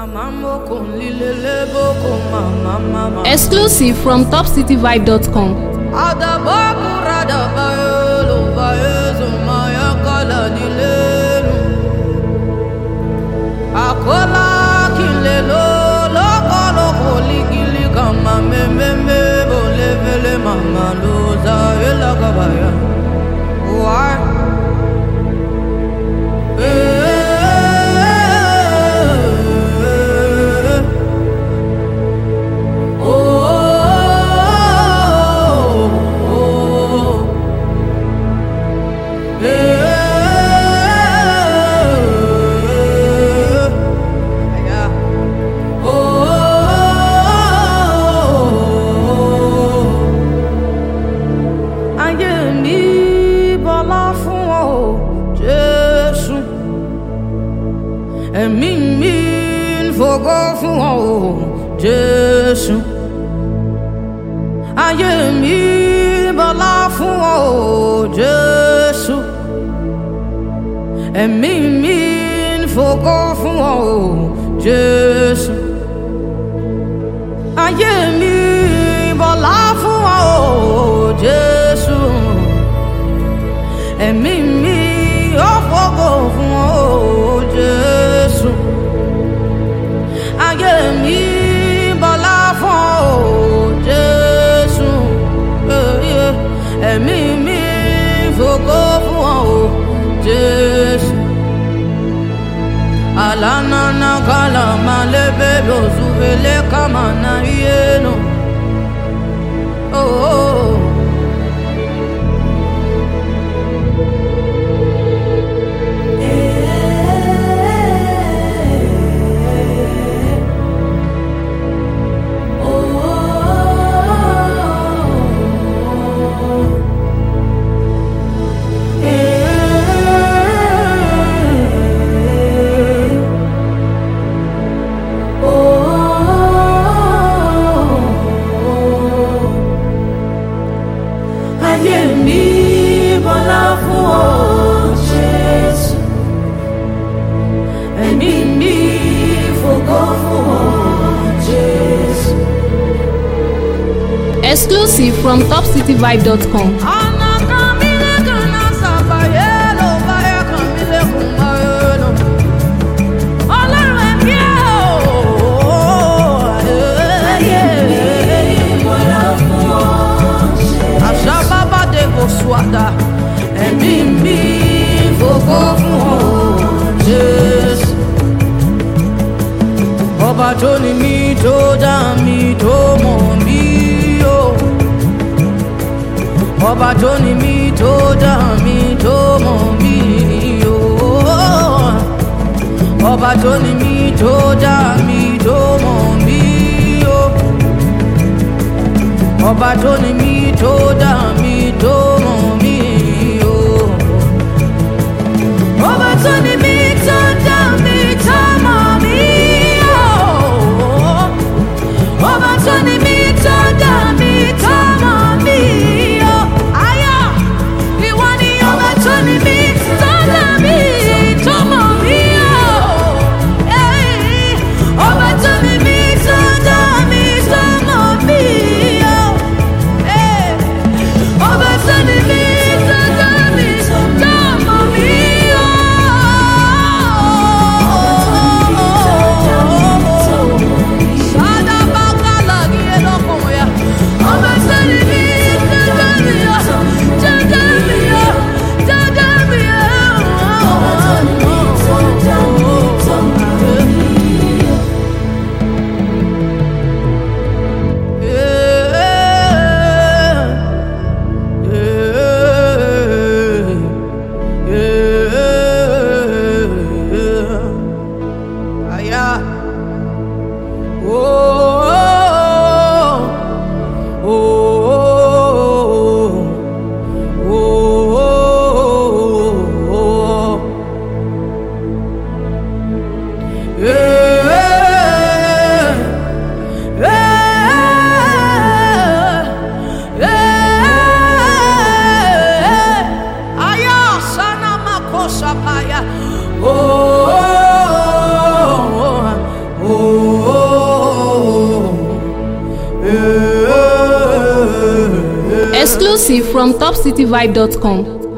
Exclusive from topcityvibe.com. Jésù, ayé mi bọ́lá fún ọ Jésù, ẹ̀mí mi ń fògo fún ọ Jésù, ayé mi bọ́lá fún ọ Jésù, ẹ̀mí mi ó fògo fún ọ Jésù, ayé mi bọ́lá fún ọ Jésù, ẹ̀mí mi fògo fún ọ Jésù. Alanana kalama lebe lozuvele kamana yeno. Oh, oh. Exclusive from topcityvibe.com. Ọba tó ní mi tó dá mi tó mọ̀ mí o, ọba tó ní mi tó dá mi tó mọ̀ mí o, ọba tó ní mi tó dá mi tó mọ̀ mí o, ọba tó ní mi tó dá mi tó mọ̀ mí o, ọba tó ní mi tó dá mi tó mọ̀ mí. Ọba tó ní mi tó dá mi tó mọ̀ mí o, ayọ̀ ìwọ ni ọba tó ní mi tó dá mi tó mọ̀ mí o, ọba tó ní mi tó dá mi tó mọ̀ mí o, ọba tó ní mi tó dá mi tó mọ̀ mí o. Oh, oh, oh, oh. Exclusive from topcityvibe.com.